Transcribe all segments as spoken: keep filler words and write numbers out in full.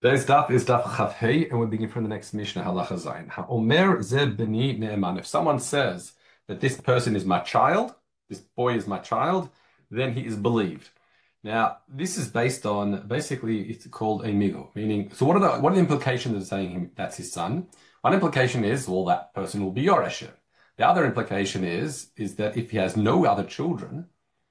Today's daf is daf Chav Hey, and we're beginning from the next Mishnah, Halacha Zayin. Omer ze b'ni ne'eman. If someone says that this person is my child, this boy is my child, then he is believed. Now, this is based on, basically, it's called a migo, meaning, so what are the what are the implications of saying him that's his son? One implication is, well, that person will be Yoresher. The other implication is, is that if he has no other children,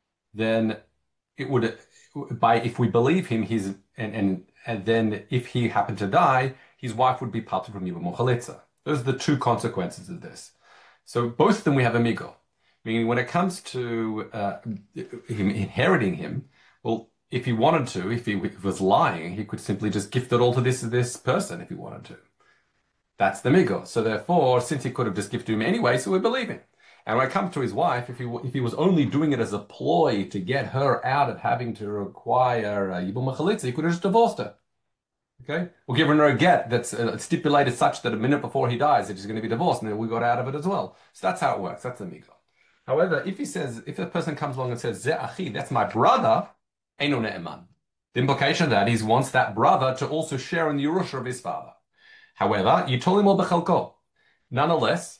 then it would, by if we believe him, he's and and and then if he happened to die, his wife would be parted from Yibum Chalitza. Those are the two consequences of this. So both of them we have amigo, meaning when it comes to uh, him inheriting him, well, if he wanted to, if he was lying, he could simply just gift it all to this this person if he wanted to. That's the amigo. So therefore, since he could have just gifted him anyway, so we believe him. And when it comes to his wife, if he if he was only doing it as a ploy to get her out of having to require uh, Yibum Chalitza, he could have just divorced her. Okay, we'll give her a get that's uh, stipulated such that a minute before he dies, that he's going to be divorced, and then we got out of it as well. So that's how it works. That's the migo. However, if he says, if a person comes along and says, "Ze achi," that's my brother, eino ne'eman. The implication of that is he wants that brother to also share in the Yerusha of his father. However, you told him all bechalko. Nonetheless,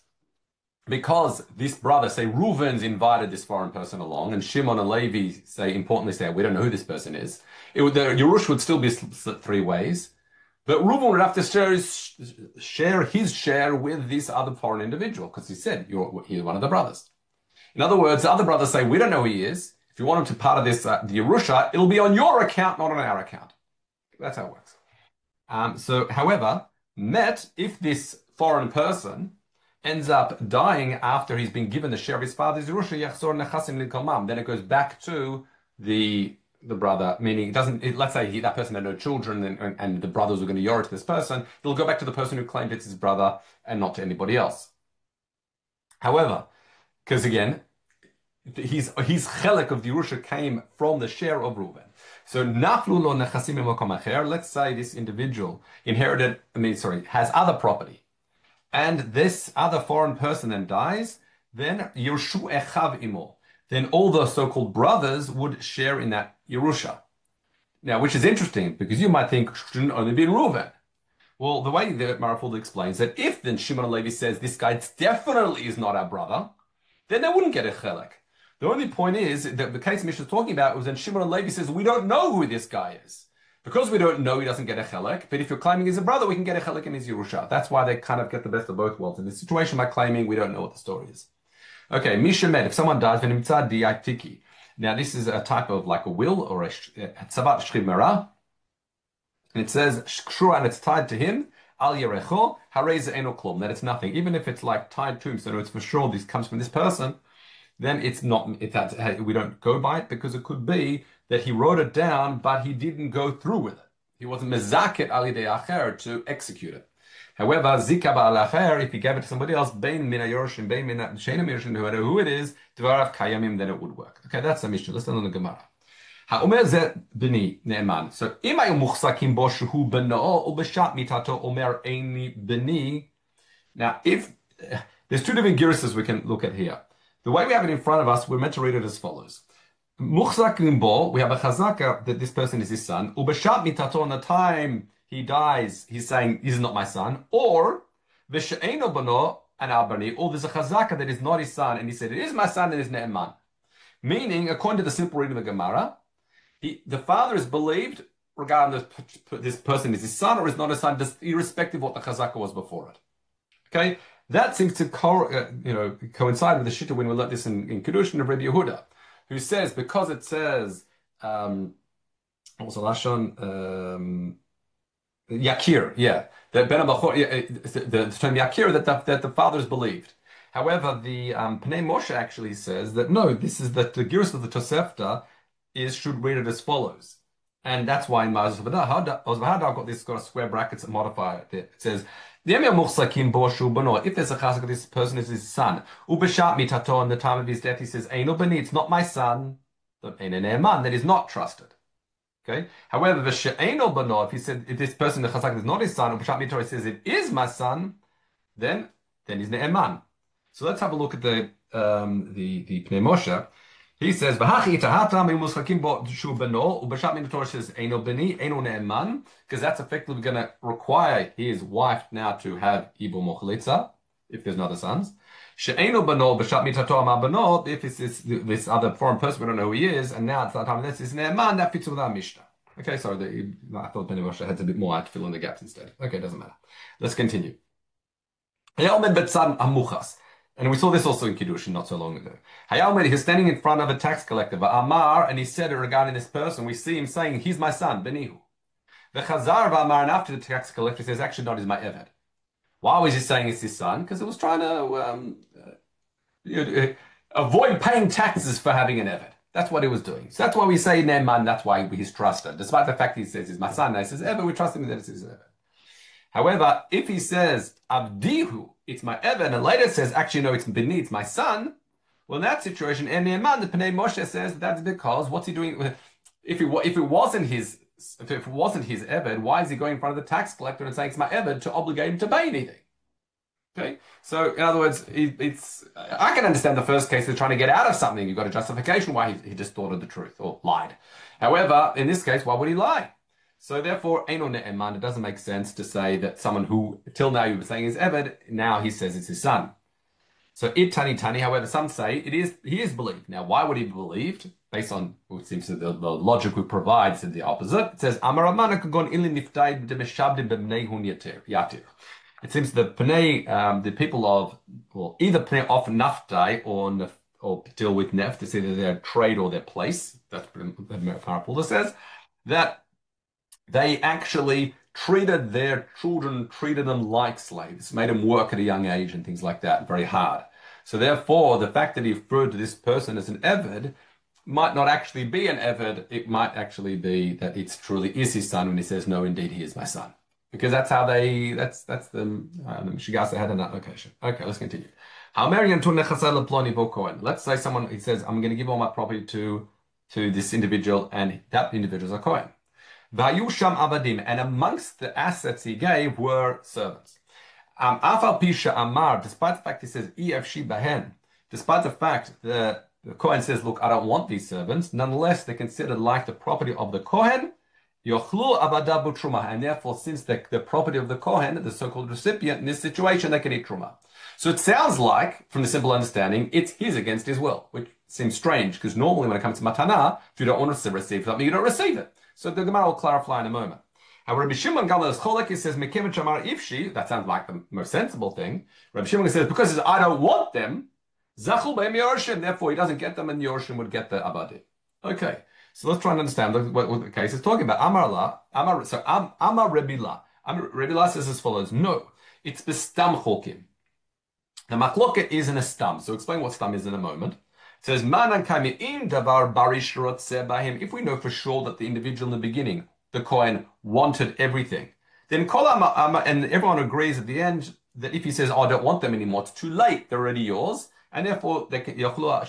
because this brother, say Reuven's invited this foreign person along, and Shimon and Levi say, importantly say, we don't know who this person is, it would, the Yerush would still be split three ways, but Reuven would have to share his, share his share with this other foreign individual, because he said, you're he's one of the brothers. In other words, the other brothers say, we don't know who he is. If you want him to part of this, uh, the Yerusha, it'll be on your account, not on our account. That's how it works. Um, so, however, met, if this foreign person ends up dying after he's been given the share of his father's Yerusha, Yachzor Nechasim Likomam. Then it goes back to the the brother, meaning it doesn't, it, let's say he, that person had no children and, and, and the brothers were going to Yor to this person, it'll go back to the person who claimed it's his brother and not to anybody else. However, because again, his, his chelik of the Yerusha came from the share of Reuven. So Naflu lo Nechasim Likomam Acher, let's say this individual inherited, I mean, sorry, has other property, and this other foreign person then dies, then Yershu Echav Imo. Then all the so-called brothers would share in that Yerusha. Now, which is interesting, because you might think, shouldn't only be Reuven. Well, the way that Marafuld explains that if then Shimon and Levi says, this guy definitely is not our brother, then they wouldn't get a chelek. The only point is that the case Mishnah is talking about was when Shimon and Levi says, we don't know who this guy is. Because we don't know, he doesn't get a chelek. But if you're claiming he's a brother, we can get a chelek in his Yerusha. That's why they kind of get the best of both worlds. In this situation, by claiming we don't know what the story is. Okay, Misha Med, if someone dies, v'nimtzad di'atiki. Now, this is a type of like a will or a tzavat shchid mera. And it says, shkshura, and it's tied to him, al yerecho, harez eno klom, that it's nothing. Even if it's like tied to him, so it's for sure this comes from this person, then it's not, it, that, we don't go by it, because it could be that he wrote it down, but he didn't go through with it. He wasn't mezaket ali de acher to execute it. However, zika ba'al acher, if he gave it to somebody else, bein min ha'yorshim, bein min ha'shenim yorshim, no matter who it is, dvarav kayamim, then it would work. Okay, that's the Mishnah. Let's learn on the Gemara. Ha'omer ze b'ni ne'eman. So, im ayu muchsakim bo shehu b'no'o, u'b'shat mitato omer eini b'ni. Now, if, there's two different giruses we can look at here. The way we have it in front of us, we're meant to read it as follows. Muchzakim bo, we have a chazaka that this person is his son. Ubeshat mitato, on the time he dies, he's saying, this is not my son. Or, v'she'eno bano an albani, or there's a chazaka that is not his son, and he said, it is my son and is ne'eman. Meaning, according to the simple reading of the Gemara, he, the father is believed, regardless this person is his son or is not his son, just irrespective of what the chazaka was before it. Okay? That seems to co- uh, you know, coincide with the shita when we learned this in, in Kedushin of Rabbi Yehuda, who says, because it says, um, what was the Lashon? Um, Yakir, yeah. The, ben Abachor, yeah, the, the term Yakir, that the, that the father is believed. However, the um, Pnei Moshe actually says that, no, this is that the Girus of the Tosefta is, should read it as follows. And that's why in Ma'az Vahada, I've got this, got a square brackets that modify it. It says, if there's a chazak, this person is his son. Ubeshat mitato, on the time of his death, he says, Eino bani, it's not my son. That is not trusted. Okay. However, the she'eino bano, if he said, if this person, the chazak, is not his son, Ubeshat mitato, he says, it is my son, then, then he's ne'eman. So let's have a look at the, um, the, the Pnei Moshe. He says, "V'hachi itahatam imuschakim bo shu beno." Ubashat min the Torah says, "Eino beni, eino ne'eman," because that's effectively going to require his wife now to have ibu mochlitza if there's no other sons. She'eino beno b'shat mitato amar beno. If it's this, this other foreign person, we don't know who he is, and now it's that time this is ne'eman. That fits with our Mishnah. Okay, sorry, the, I thought Ben Moshe had a bit more. I had to fill in the gaps instead. Okay, doesn't matter. Let's continue. And we saw this also in Kiddushin not so long ago. Hayaomer, he's standing in front of a tax collector, Amar, and he said it regarding this person. We see him saying, "He's my son, Benihu." The Chazar Amar, and after the tax collector says, "Actually, not, he's my Eved." Why was he saying it's his son? Because it was trying to um, uh, avoid paying taxes for having an Eved. That's what he was doing. So that's why we say Ne'eman, that's why he's trusted. Despite the fact he says he's my son, and he says Eved, we trust him that it's his Eved. However, if he says Avdihu, it's my Eved, and later says, actually, no, it's Beni, it's my son, well, in that situation, and Ne'eman, the Pnei Moshe says that's because what's he doing? If it, if it wasn't his if it wasn't his Eved, why is he going in front of the tax collector and saying it's my Eved to obligate him to pay anything? Okay, so in other words, it, it's I can understand the first case they're trying to get out of something. You've got a justification why he, he just thought of the truth or lied. However, in this case, why would he lie? So therefore, Eino Ne'eman, it doesn't make sense to say that someone who, till now you were saying is Eved, now he says it's his son. So it Tani Tani, however, some say it is he is believed. Now, why would he be believed? Based on what seems to the, the logic we provide, said the opposite. It says, Amar Amana kagon ili niftai de meshabdim b'mnei hun yatir. It seems the Pnei, um, the people of, well, either Pnei of Naftai or Nef, or deal with Neft, it's either their trade or their place. That's what Parapulda says. That they actually treated their children, treated them like slaves, made them work at a young age and things like that, very hard. So therefore, the fact that he referred to this person as an Eved might not actually be an Eved. It might actually be that it's truly is his son when he says, no, indeed, he is my son. Because that's how they, that's that's the, uh, the Shigasa had in that location. Okay, let's continue. Let's say someone, he says, I'm going to give all my property to, to this individual, and that individual is a Kohen. Vayusham avadim, and amongst the assets he gave were servants. Um, Afal Pisha Amar, despite the fact he says Efshi Bahen, despite the fact that the Kohen says, look, I don't want these servants, nonetheless they're considered like the property of the Kohen, Yochlu Abadabu Truma, and therefore, since the, the property of the Kohen, the so-called recipient, in this situation, they can eat Truma. So it sounds like, from the simple understanding, it's his against his will, which seems strange, because normally when it comes to Matana, if you don't want to receive something, you don't receive it. So the Gemara will clarify in a moment. However, Rabbi Shimon Gamliel's Cholek, he says, Mekim Shamar Ifshi, that sounds like the most sensible thing. Rabbi Shimon says, because he says, I don't want them, Zachul Be'em Yorshim, therefore he doesn't get them, and Yorshim would get the Abadi. Okay, so let's try and understand what, what the case is talking about. Amar La, Amar, so Am, Amar Rebbe La. Amar Rebbe La says as follows, no, it's Bestam Chokim. The Machloket is in a stam, so explain what stam is in a moment. It says, if we know for sure that the individual in the beginning, the Kohen, wanted everything, then Kol and everyone agrees at the end that if he says, oh, I don't want them anymore, it's too late, they're already yours, and therefore they can, the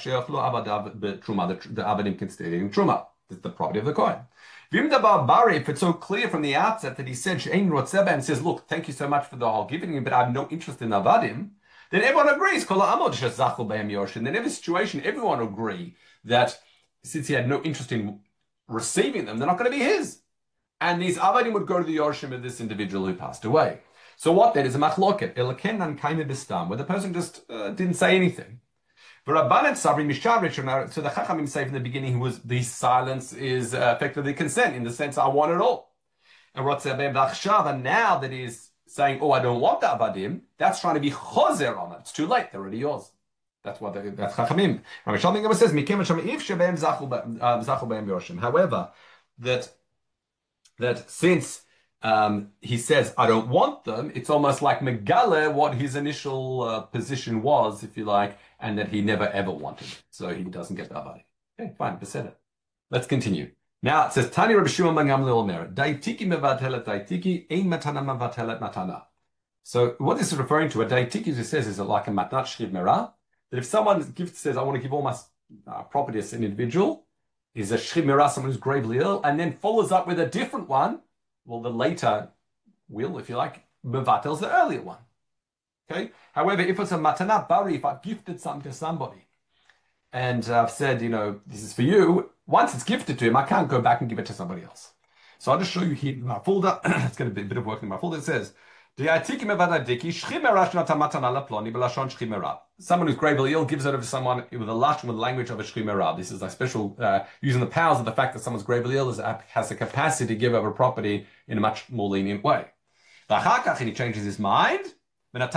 Avadim can stay in Truma. It's the property of the Kohen. If it's so clear from the outset that he said, and says, look, thank you so much for the whole giving, but I have no interest in Avadim, then everyone agrees. In every situation, everyone agree that since he had no interest in receiving them, they're not going to be his. And these avadim would go to the yorshim of this individual who passed away. So what then is a machloket? Elakenan kaime bistam, where the person just uh, didn't say anything. So the chachamim say from the beginning, was the silence is uh, effectively consent in the sense I want it all. And now that he's saying, oh, I don't want the avadim, that's trying to be chozer on it. It's too late. They're already yours. That's what they, that's chachamim. says, however, that that since um, he says, I don't want them, it's almost like megale what his initial uh, position was, if you like, and that he never ever wanted. So he doesn't get the avadim. Okay, fine, beseder. Let's continue. Now it says, Tani Rabbi Shimon ben Gamliel Omer, Daitiki mevatelet daitiki, ein matana mevatelet matana. So what this is referring to, a daitiki, as it says, is like a matnat shchiv merah, that if someone gift says, I want to give all my uh, property as an individual, is a shchiv merah, someone who's gravely ill, and then follows up with a different one, well, the later will, if you like, mevatels the earlier one. Okay. However, if it's a matana bari, if I've gifted something to somebody, and uh, I've said, you know, this is for you. Once it's gifted to him, I can't go back and give it to somebody else. So I'll just show you here in my folder. It's going to be a bit of work in my folder. It says, someone who's gravely ill gives it over to someone with a lashon, with the language of a shchimera. This is like special, uh, using the powers of the fact that someone's gravely ill is, has the capacity to give over property in a much more lenient way. And he changes his mind. Then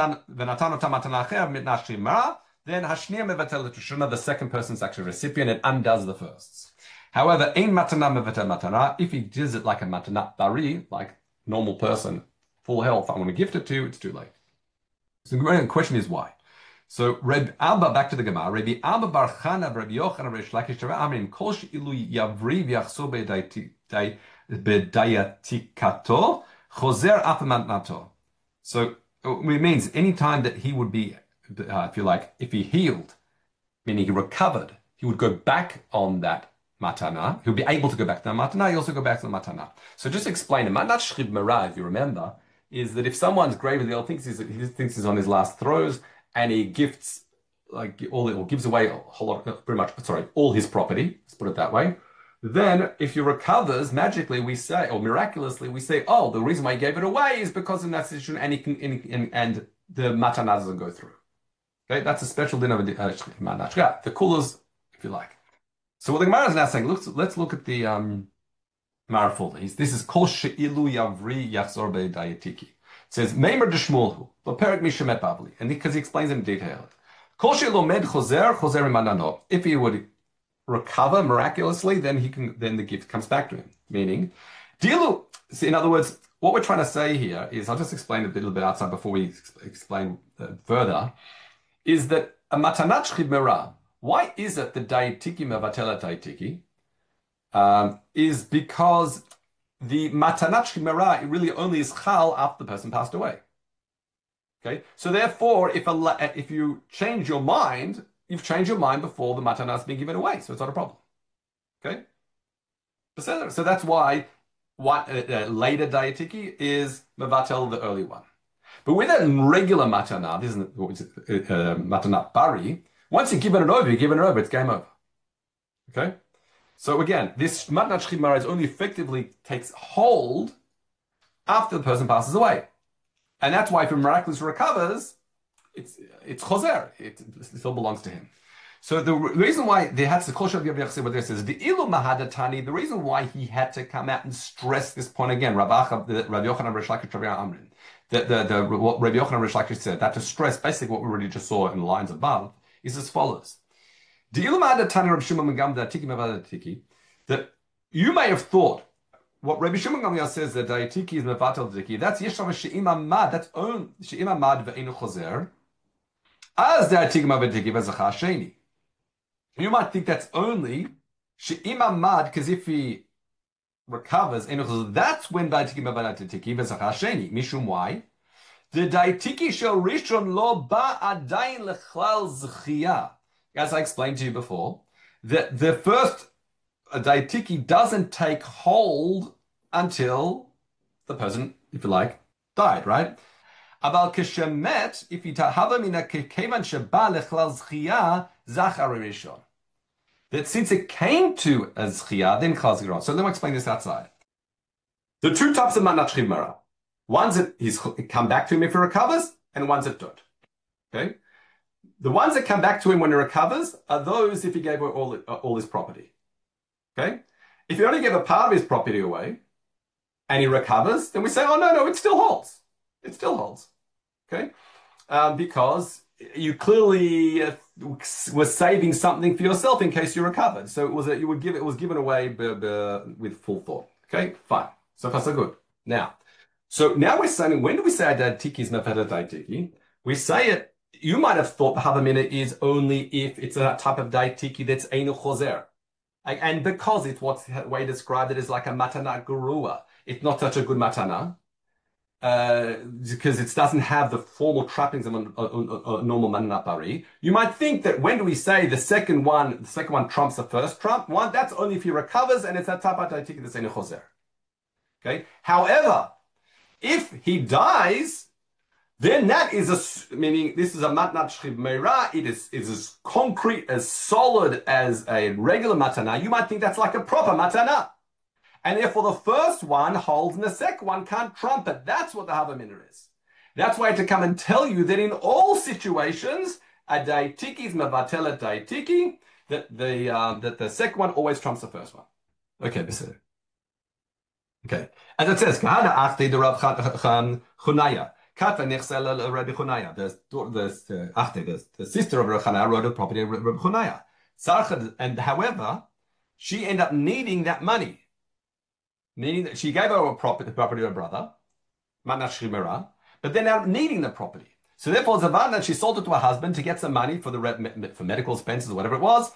Hashniya mevatel Tushuna, the second person is actually a recipient and undoes the firsts. However, ein matana mevatel matana, if he does it like a matana bari, like normal person, full health, I want to gift it to, it's too late. So the question is why? So Reb Abba, back to the Gemara, Rabbi Abba bar Chana, Rabbi Yochanan, Rabbi Lakish, Amrim, Kol she'ilu yavri v'yachso b'dayatikato, chozer af matnato. So it means any time that he would be, uh, if you like, if he healed, meaning he recovered, he would go back on that matana. He would be able to go back to the matana. He also go back to the matana. So just explain it. Matnat shchib mera, if you remember, is that if someone's gravely ill, thinks he's, he thinks he's on his last throes, and he gifts, like all, or gives away a whole lot, pretty much, sorry, all his property. Let's put it that way. Then, if he recovers, magically we say, or miraculously we say, oh, the reason why he gave it away is because in that situation, and he can, and, and, and the matana doesn't go through. Okay, that's a special din of uh, the coolers, if you like. So what the Gemara is now saying, let's let's look at the um, Maraful. This is kol she'ilu yavri yachzor be'dayatiki. It says meimer deshmulhu l'perek mishemet bavli, and because he explains in detail, kol she'ilu med chozer chozer imanano. If he would recover miraculously, then he can, then the gift comes back to him. Meaning, dilu. See, in other words, what we're trying to say here is, I'll just explain a little bit outside before we explain uh, further, is that a matanat shchid, why is it the dayatiki mevatela dayatiki? Um, is because the matanat shchid, it really only is chal after the person passed away. Okay, so therefore, if a, if you change your mind, you've changed your mind before the matana has been given away, so it's not a problem. Okay? So that's why what uh, uh, later dayatiki is mevatel, the early one. But with a regular matana, this isn't what is it, uh, matana bari, once you've given it over, you've given it over, it's game over. Okay? So again, this matana shchimara is only effectively takes hold after the person passes away. And that's why if he miraculously recovers, It's it's chozer. It, it still belongs to him. So the reason why they had to kol what this is the ilu mahadatani. The reason why he had to come out and stress this point again, Rabbi Yochanan Rish Lakish Amrin, the the the what Rabbi Yochanan Rish Lakish said, that to stress basically what we already just saw in the lines above is as follows: the ilu mahadatani Rabbi Shimon Gamda Tiki Mevadatiki. That you may have thought what Rabbi Shimon Gamda says that Dayatiki is mevatel Tiki. That's yeshav she'ima mad. That's own she'ima mad ve'enu chozer. As the atigma v'tiki v'zachasheni, you might think that's only she'ima mad, because if he recovers, that's when daitigma v'tiki v'zachasheni. Mishum why? The daitiki shel rishon lo ba adayin lechlal zchiyah. As I explained to you before, that the first daitiki doesn't take hold until the person, if you like, died, right? Aval keshemet, if he tahava mina kevan sheba lechlal zchiyah zachar rishon. That since it came to a zchiyah, then chlal zchiyah. So let me explain this outside. The two types of matnat shchimara. Ones that he's come back to him if he recovers, and ones that don't. Okay? The ones that come back to him when he recovers are those if he gave away all, all his property. Okay? If he only gave a part of his property away, and he recovers, then we say, oh, no, no, it still holds. It still holds. Okay? Um, because you clearly uh, were saving something for yourself in case you recovered. So it was a, you would give it was given away b b with full thought. Okay? Fine. So far, so good. Now, so now we're saying, when do we say that tiki is mevatel tiki? We say it, you might have thought the havamina is only if it's a type of daitiki that's einu chozer. And because it's what way described it as like a matana gurua. It's not such a good matana. Uh, because it doesn't have the formal trappings of a, a, a, a normal matana bari. You might think that when do we say the second one, the second one trumps the first trump one, that's only if he recovers and it's a tapat daitiki that's einu chozer. Okay. However, if he dies, then that is a, meaning this is a matnat shchib meira. It is, is as concrete, as solid as a regular matana. You might think that's like a proper matana. And therefore the first one holds and the second one can't trump it. That's what the Havamina is. That's why I had to come and tell you that in all situations, a daitiki is mevatel a daitiki, that the, um, that the second one always trumps the first one. Okay, Beseder. Okay. As it says, Kahana achte de Rav Chunaya. Kata nechsel Rabbi Chunaya. The the achte, the, the sister of Rav Chunaya, wrote a property of Rabbi Chunaya. And however, she ended up needing that money. Meaning that she gave her a property, the property to her brother, Matnat Shrimera, but then now needing the property. So therefore, Zavana, she sold it to her husband to get some money for the for medical expenses, whatever it was.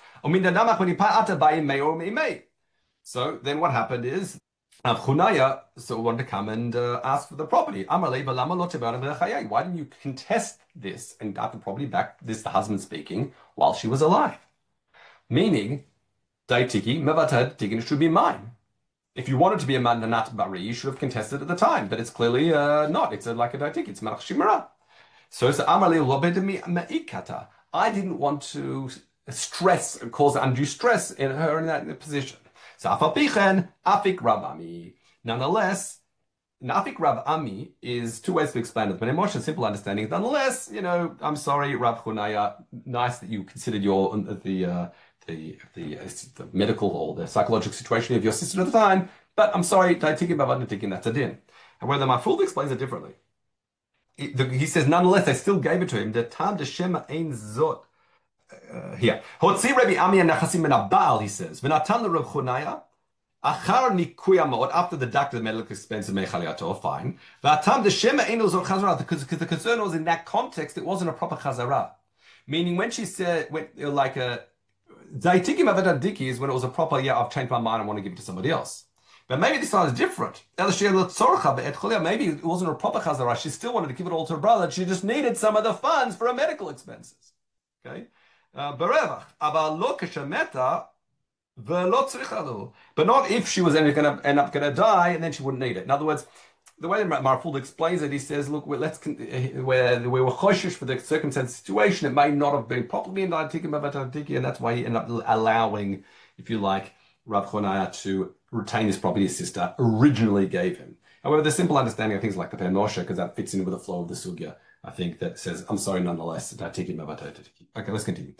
So then what happened is, Chunaya so wanted to come and uh, ask for the property. Why didn't you contest this and got the property back? This is the husband speaking while she was alive. Meaning, Daitiki, Mevatad Tikin should be mine. If you wanted to be a Mandanat Bari, you should have contested at the time, but it's clearly uh, not. It's a, like a Daitik, it's Malach Shimara. So it's Amali Lobedemi Ma'ikata. I didn't want to stress, cause undue stress in her in that position. So Afapichen, Afik Rabami. Nonetheless, Nafik Rav Ami is two ways to explain it, but in Moshe's simple understanding, nonetheless, you know, I'm sorry, Rav Chunaya, nice that you considered your the uh, the the, uh, the medical or the psychological situation of your sister at the time, but I'm sorry, Daitikim Bavadnatikim, that's a din. However, my Mafuld explains it differently. He, the, he says, nonetheless, I still gave it to him. The tam de shema ein zot. Uh, here, Hotzi Rabbi Ami and Nachasim ben Abal, he says, V'natan Rav Chunaya. After the doctor, the medical expenses, mechaliato, fine. V'atam the shema eno zot chazara, because the concern was in that context, it wasn't a proper chazara. Meaning, when she said, when like a zaitikim avadadiki is when it was a proper, yeah, I've changed my mind, I want to give it to somebody else. But maybe this time is different. Maybe it wasn't a proper chazara. She still wanted to give it all to her brother. She just needed some of the funds for her medical expenses. Okay, berevach aval lo keshameta. But not if she was going to end up going to die and then she wouldn't need it. In other words, the way that Marfuld explains it, he says, look, let's where we were choshish for the circumstance situation, it may not have been properly in Daitiki, and that's why he ended up allowing, if you like, Rav Chonaya to retain this property his sister originally gave him. However, the simple understanding of things like the Penosha, because that fits in with the flow of the Sugya, I think that says, I'm sorry nonetheless. Okay, let's continue.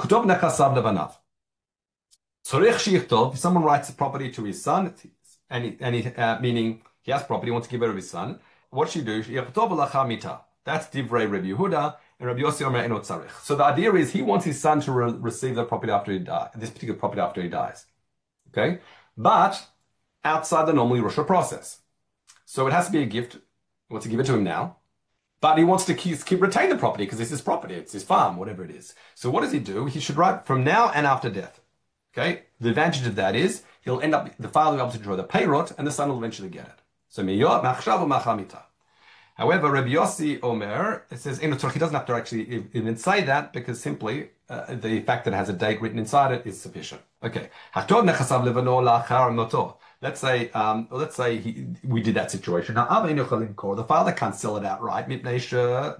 If someone writes a property to his son, and he, and he, uh, meaning he has property, he wants to give it to his son, what should he do? That's Divrei Rabbi Yehuda and Rabbi Yossi Omer Eno Tzarich. So the idea is he wants his son to re- receive the property after he dies, this particular property after he dies. Okay, but outside the normal Yerusha process. So it has to be a gift. He wants to give it to him now, but he wants to keep, keep retain the property because it's his property, it's his farm, whatever it is. So what does he do? He should write from now and after death. Okay, the advantage of that is he'll end up, the father will be able to draw the payrot and the son will eventually get it. So, however, Rabbi Yossi Omer, it says, he doesn't have to actually even say that because simply uh, the fact that it has a date written inside it is sufficient. Okay, let's say, um, let's say he, we did that situation. Now, the father can't sell it outright because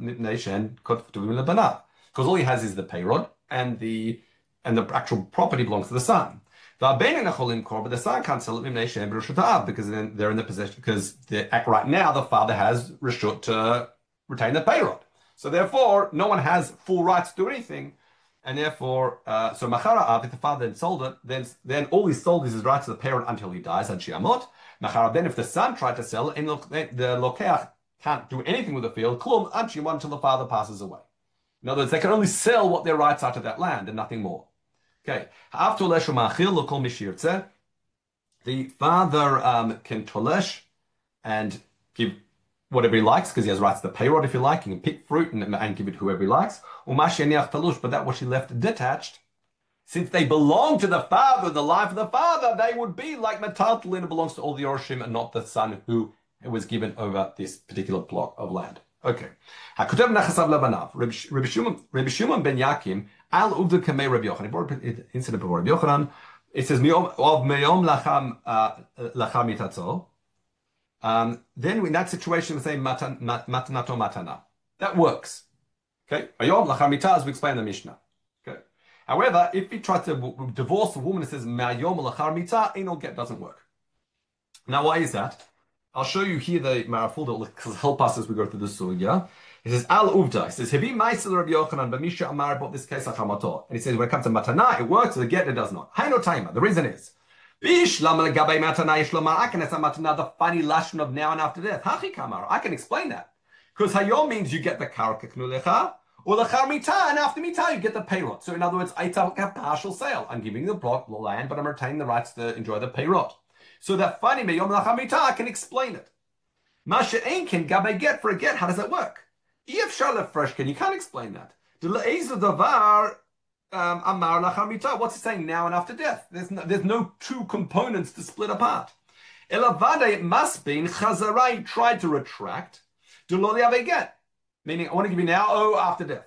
all he has is the payrot and the and the actual property belongs to the son. But the son can't sell it because then they're in the possession, because right now the father has reshut to retain the payrot. So therefore, no one has full rights to do anything. And therefore, uh, so Machara, if the father then sold it, then, then all he sold is his rights to the parent until he dies, and Shiamot. Machara, then if the son tried to sell it, and the Lokeach can't do anything with the field, Klum, Anshimot, until the father passes away. In other words, they can only sell what their rights are to that land and nothing more. Okay. The father um, can tolesh and give whatever he likes because he has rights to the payrod, if you like. He can pick fruit and, and give it to whoever he likes. But that what she left detached, since they belong to the father, the life of the father, they would be like metaltalin, it belongs to all the Yorshim and not the son who was given over this particular block of land. Okay. Rabbi Shimon ben Yakim, al uvda kamei Rabbi Yochanan. He brought an incident before Rabbi Yochanan. It says, of meyom lacham mitatzo. Um, then in that situation, we say matanato matana. That works. Okay. Ayom lachar mitah, as we explained in the Mishnah. Okay. However, if he tries to divorce a woman and says ma'ayom lachar mitah, ain't no get, doesn't work. Now, why is that? I'll show you here the Maraful that will help us as we go through the sugya. He says, Al Uvda. He says, Hevi Maisel Rabbi Yochanan, Bamisha Amar bought this case Achamato. And he says, when it comes to Matana, it works, the get, it does not. Haino Taima. The reason is, Bish Lama Gabay Matana Ishlama Akanesa Matana, the funny lashon of now and after death. Hachi Kamar. I can explain that. Because Hayom means you get the Karka Knulecha, or the Char Mitah, and after Mitah, you get the Peyrot. So in other words, I take a partial sale. I'm giving the block, the land, but I'm retaining the rights to enjoy the Peyrot. So that funny Meyom Lachar Mitah, I can explain it. Masha Ainkin Gabay get for a get, how does that work? If Charlotte Freshkin, you can't explain that. Davar Amar Lachar Mitah. What's he saying now and after death? There's no, there's no two components to split apart. Elavada, it must be Chazarai tried to retract. Duloli get. Meaning, I want to give you now, oh, after death.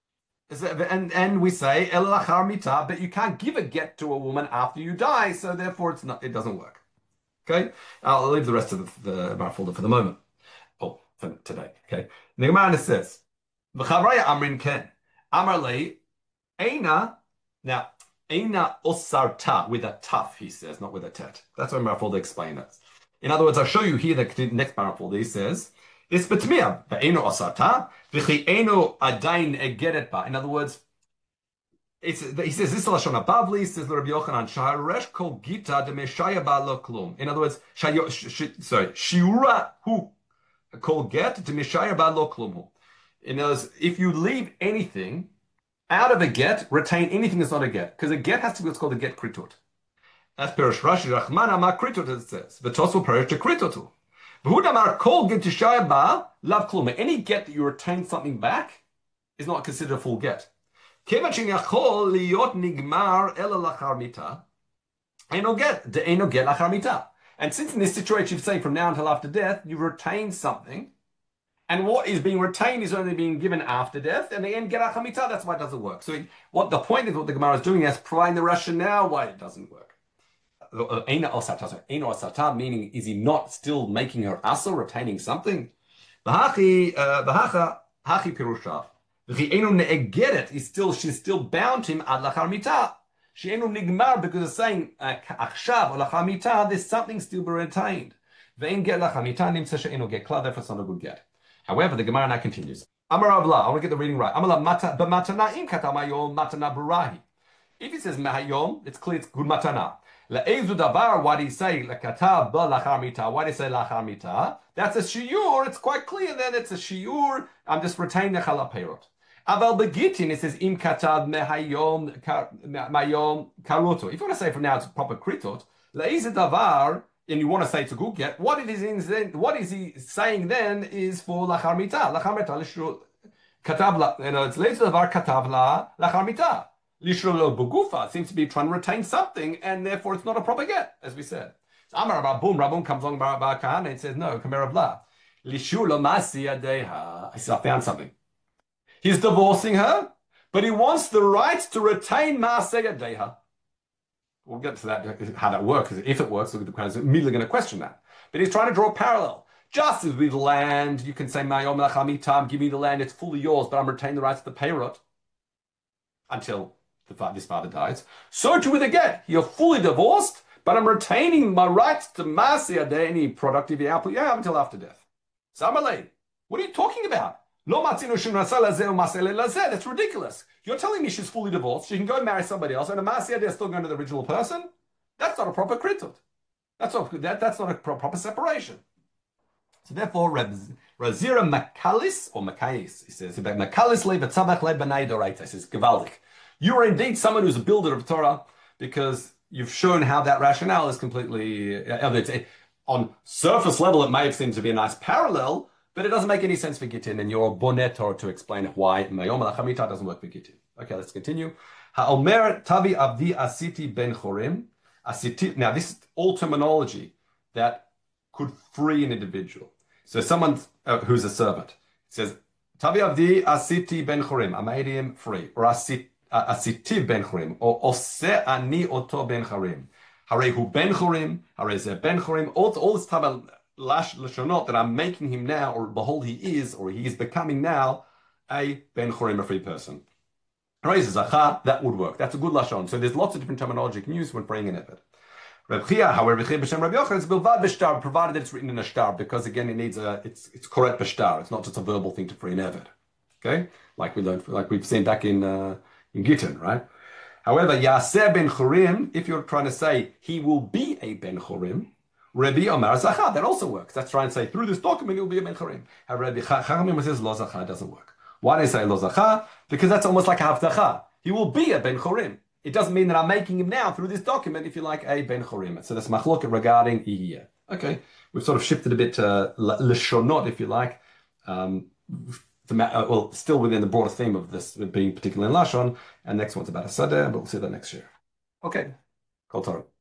And and we say El Lachar Mitah, but you can't give a get to a woman after you die, so therefore it's not, it doesn't work. Okay, I'll leave the rest of the, the Marfolder for the moment. Oh, for today. Okay. The Gemara says, "V'chavraya amrin ken amar le eina." Now, eina osarta with a taf, he says, not with a tet. That's what Marfolder explains it. In other words, I'll show you here the next Marfolder. He says, "It's betmiyah ve'eino osarta v'chi eino adain egeret ba." In other words, It's, he says this is Lashon Bavli. Says the Rabbi Yochanan Sharesh Kol Gita de Meshaya Balo Klum. In other words, shayo, sh, sh, sorry, Shiura Hu Kol Get de Meshaya Balo Klum. In other words, if you leave anything out of a get, retain anything that's not a get, because a get has to be what's called a get kritut. As Perish Rashi Rachman Amar Kritut, it says the Tosfos Perish to Kritutu. V'hudamar Kol Get de Shaya Ba Lav Klum. Any get that you retain something back is not considered a full get. And since in this situation, you're saying from now until after death, you retain something, and what is being retained is only being given after death, and the end get achamita, that's why it doesn't work. So what the point is, what the Gemara is doing is providing the rationale why it doesn't work. Eina osata, meaning is he not still making her asa, retaining something? V'hachi hachi pirushav. Get it. He's still, she's still bound to him ad lachar mitah. She enu nigmar because it's saying achshav or lachar mitah. There's something still be retained. Ve'en get lachar mitah nimsa she'enu get klar. Therefore, it's not a good get. However, the Gemara now continues. Amar Avla. I want to get the reading right. Amar mata b'matana im katamayom matana burahi. If he says mahayom, it's clear it's good matana. Le'ezu davar. Why do you say lekatav ba lachar mitah? Why do you say lachar mitah? That's a shiur. It's quite clear. Then it's a shiur. I'm just retaining the chala peirot. Aval begitin, it says im katav mehayom mayom karoto. If you want to say from now it's proper kritot, leiz davar, and you want to say it's a good get, what it is in then, what is he saying then is for lachar mitah. Lachar mitah lishru katav la, you know, it's leiz davar katav la lachar mitah lishru lo begufa. It seems to be trying to retain something, and therefore it's not a proper get, as we said. So Amar Rabun, Rabun comes along Bar Kahana and says no, kamer blah lishru lo masi adeha. I said I found something. He's divorcing her, but he wants the right to retain Maaseh Yadeha. We'll get to that, how that works. If it works, we're immediately going to question that. But he's trying to draw a parallel. Just as with land, you can say, Mayom Lachamitam, give me the land, it's fully yours, but I'm retaining the rights to the Peyrot until the, this father dies. So too with a get. You're fully divorced, but I'm retaining my rights to Maaseh Yadeha, any productive output you have until after death. Samalei, what are you talking about? That's ridiculous. You're telling me she's fully divorced, she can go and marry somebody else, and a Maaseh they're still going to the original person? That's not a proper kritut. That's not that, that's not a proper separation. So therefore, Razira Makalis or Makais, he says about Makalis le v'tzabach le b'nai doraita. He says Gavaldik. You are indeed someone who's a builder of Torah because you've shown how that rationale is completely uh, on surface level. It may have seemed to be a nice parallel. But it doesn't make any sense for Gittin, and you're bonet Torah to explain why Mayom Lachamita doesn't work for Gittin. Okay, let's continue. Ha'omer Tavi Avdi Asiti Ben Chorim. Asiti. Now, this is all terminology that could free an individual. So, someone uh, who's a servant says, Tavi Avdi Asiti Ben Chorim. I made him free. Or Asiti, uh, asiti Ben Chorim. Or Ose Ani Oto Ben Chorim. Harehu Ben Chorim. Hareze Ben Chorim. All, all this type of lash lashonot that I'm making him now, or behold, he is, or he is becoming now a ben chorim, a free person. That would work. That's a good lashon. So there's lots of different terminology you can use when praying in Eved. Reb Chia, however, b'shem Reb Yochanan is bilvad b'shtar, provided that it's written in a shtar, because again, it needs a, it's it's correct b'shtar. It's not just a verbal thing to pray in Eved. Okay, like we learned, like we've seen back in uh, in Gittin, right? However, Yaseh ben Chorim, if you're trying to say he will be a ben Chorim, Rabbi Omar Zacha, that also works. That's trying to say through this document he will be a ben Chorim. Rabbi Chachamim says lo Zacha doesn't work. Why do they say lo Zacha? Because that's almost like a havtacha. He will be a ben Chorim. It doesn't mean that I'm making him now through this document, if you like, a ben Chorim. So that's machlok regarding Iyeh. Okay, we've sort of shifted a bit to leshonot, if you like. Um, uh, well, still within the broader theme of this being particularly in Lashon, and next one's about a Sadeh, but we'll see that next year. Okay, Kol Torah.